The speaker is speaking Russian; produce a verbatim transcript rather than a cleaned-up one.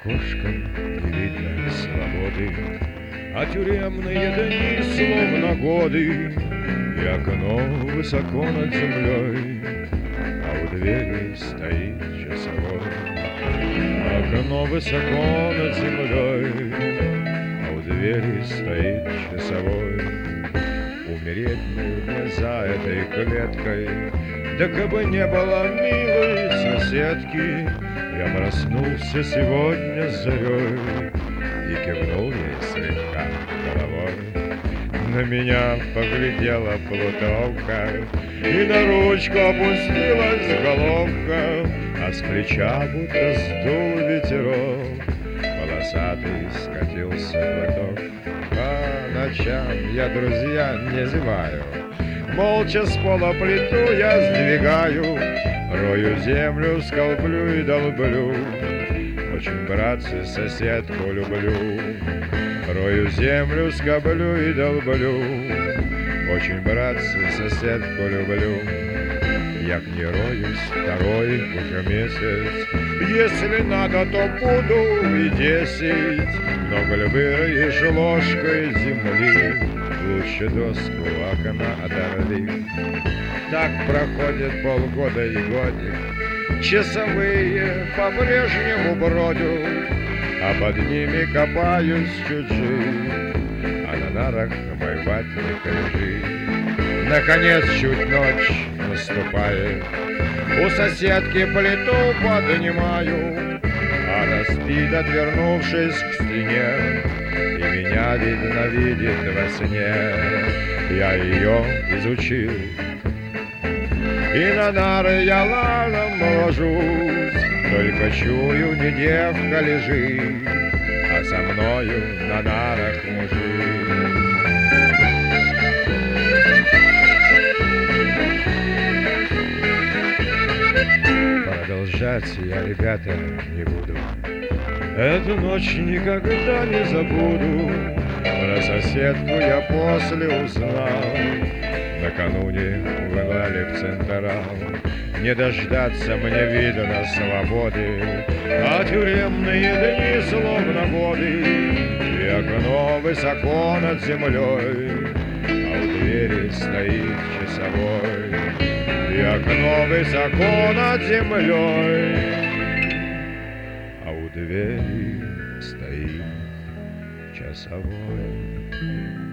окошком не видно свободы, а тюремные дни словно годы, и окно высоко над землей, а у двери стоит часовой. Окно высоко над землей, а у двери стоит часовой. Умереть мне за этой клеткой, да кабы не было милой соседки, я проснулся сегодня с зарей и кивнул ей слегка головой. На меня поглядела плутовка, и на ручку опустилась головка, а с плеча будто сдул ветерок, волосатый скатился платок. По ночам я, друзья, не зеваю, молча с пола плиту я сдвигаю, рою землю, сколблю и долблю. Очень, братцы, соседку люблю. Рою землю, скоблю и долблю. Очень, братцы, соседку люблю. Як не роюсь второй уже месяц, если надо, то буду и десять. Но коль выроешь ложкой земли, лучше доску окна оторви. Так проходит полгода и годик, часовые по-прежнему бродят, а под ними копаюсь чужие, а на нарах мой ватник лежит. Наконец чуть ночь наступает, у соседки плиту поднимаю, она спит, отвернувшись к стене, и меня, видно, видит во сне. Я ее изучил, и на нары я ланом ложусь, только чую, не девка лежит, а со мною на нарах мужик. Продолжать я, ребята, не буду. Эту ночь никогда не забуду. Про соседку я после узнал, накануне угнали в Централ. Не дождаться мне, видно, свободы, а тюремные дни словно годы, и окно высоко над землей, а у двери стоит часовой. И окно высоко над землей, а у двери стоит часовой.